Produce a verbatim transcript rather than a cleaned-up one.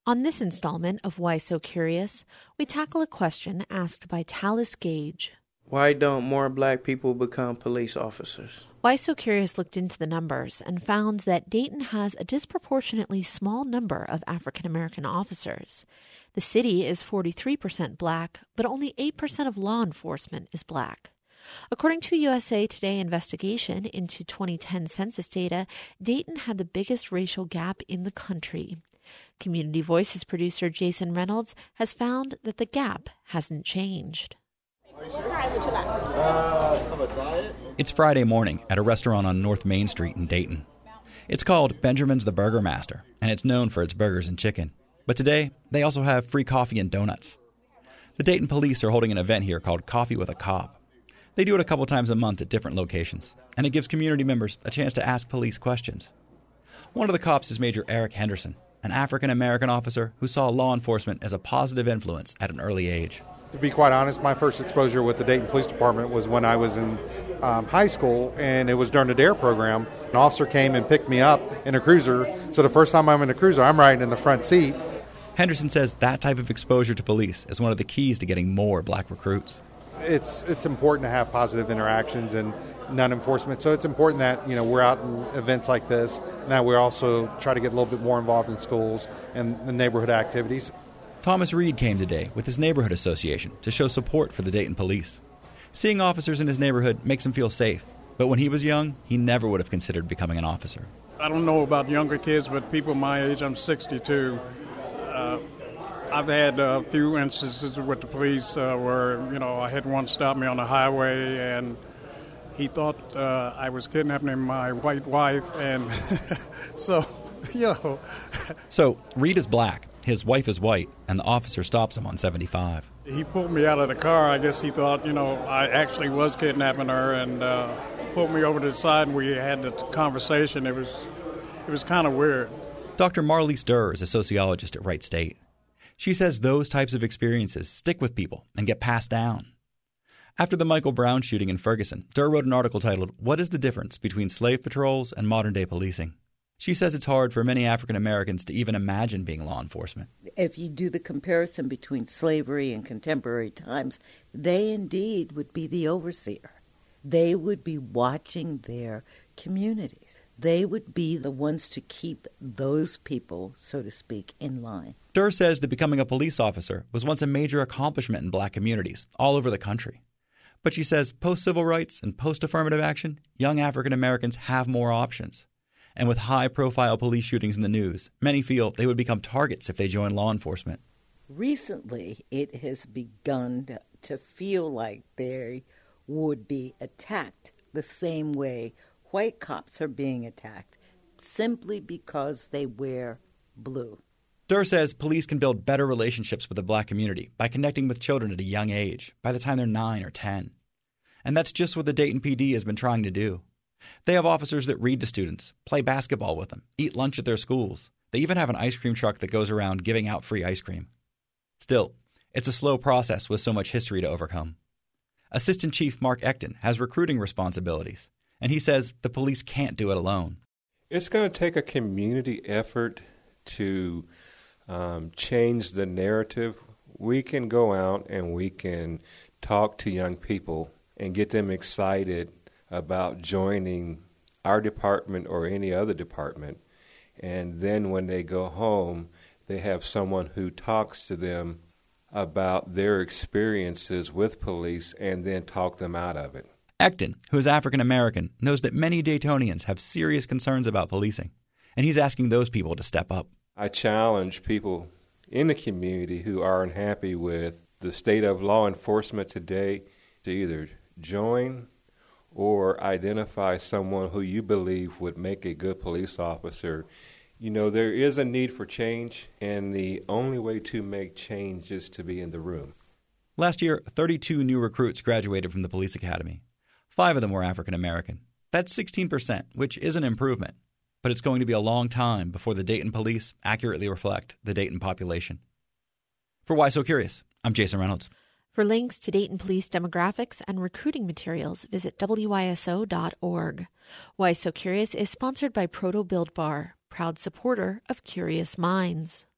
On this installment of Why So Curious, we tackle a question asked by Tallis Gage. Why don't more black people become police officers? Why So Curious looked into the numbers and found that Dayton has a disproportionately small number of African American officers. The city is forty-three percent black, but only eight percent of law enforcement is black. According to a U S A Today investigation into twenty ten census data, Dayton had the biggest racial gap in the country. Community Voices producer Jason Reynolds has found that the gap hasn't changed. It's Friday morning at a restaurant on North Main Street in Dayton. It's called Benjamin's the Burger Master, and it's known for its burgers and chicken. But today, they also have free coffee and donuts. The Dayton police are holding an event here called Coffee with a Cop. They do it a couple times a month at different locations, and it gives community members a chance to ask police questions. One of the cops is Major Eric Henderson, an African-American officer who saw law enforcement as a positive influence at an early age. To be quite honest, my first exposure with the Dayton Police Department was when I was in um, high school, and it was during the DARE program. An officer came and picked me up in a cruiser, so the first time I'm in a cruiser, I'm riding in the front seat. Henderson says that type of exposure to police is one of the keys to getting more black recruits. It's it's important to have positive interactions and non-enforcement, so it's important that, you know, we're out in events like this. Now we also try to get a little bit more involved in schools and the neighborhood activities. Thomas Reed came today with his neighborhood association to show support for the Dayton police. Seeing officers in his neighborhood makes him feel safe, but when he was young, he never would have considered becoming an officer. I don't know about younger kids, but people my age, I'm sixty-two. Uh, I've had a few instances with the police uh, where, you know, I had one stop me on the highway, and he thought uh, I was kidnapping my white wife, and so, you know. So, Reed is black, his wife is white, and the officer stops him on seventy-five. He pulled me out of the car. I guess he thought, you know, I actually was kidnapping her, and uh, pulled me over to the side, and we had the conversation. It was, it was kind of weird. Doctor Marlise Durr is a sociologist at Wright State. She says those types of experiences stick with people and get passed down. After the Michael Brown shooting in Ferguson, Durr wrote an article titled, "What is the Difference Between Slave Patrols and Modern-Day Policing?" She says it's hard for many African Americans to even imagine being law enforcement. If you do the comparison between slavery and contemporary times, they indeed would be the overseer. They would be watching their communities. They would be the ones to keep those people, so to speak, in line. Durr says that becoming a police officer was once a major accomplishment in black communities all over the country. But she says post-civil rights and post-affirmative action, young African Americans have more options. And with high-profile police shootings in the news, many feel they would become targets if they join law enforcement. Recently, it has begun to, to feel like they would be attacked the same way white cops are being attacked, simply because they wear blue. Durr says police can build better relationships with the black community by connecting with children at a young age, by the time they're nine or ten. And that's just what the Dayton P D has been trying to do. They have officers that read to students, play basketball with them, eat lunch at their schools. They even have an ice cream truck that goes around giving out free ice cream. Still, it's a slow process with so much history to overcome. Assistant Chief Mark Ecton has recruiting responsibilities, and he says the police can't do it alone. It's going to take a community effort to um, change the narrative. We can go out and we can talk to young people and get them excited about joining our department or any other department. And then when they go home, they have someone who talks to them about their experiences with police and then talk them out of it. Ecton, who is African American, knows that many Daytonians have serious concerns about policing, and he's asking those people to step up. I challenge people in the community who are unhappy with the state of law enforcement today to either join or identify someone who you believe would make a good police officer. You know, there is a need for change, and the only way to make change is to be in the room. Last year, thirty-two new recruits graduated from the police academy. Five of them were African American. That's sixteen percent, which is an improvement. But it's going to be a long time before the Dayton police accurately reflect the Dayton population. For Why So Curious, I'm Jason Reynolds. For links to Dayton police demographics and recruiting materials, visit W Y S O dot org. Why So Curious is sponsored by Proto Build Bar, proud supporter of Curious Minds.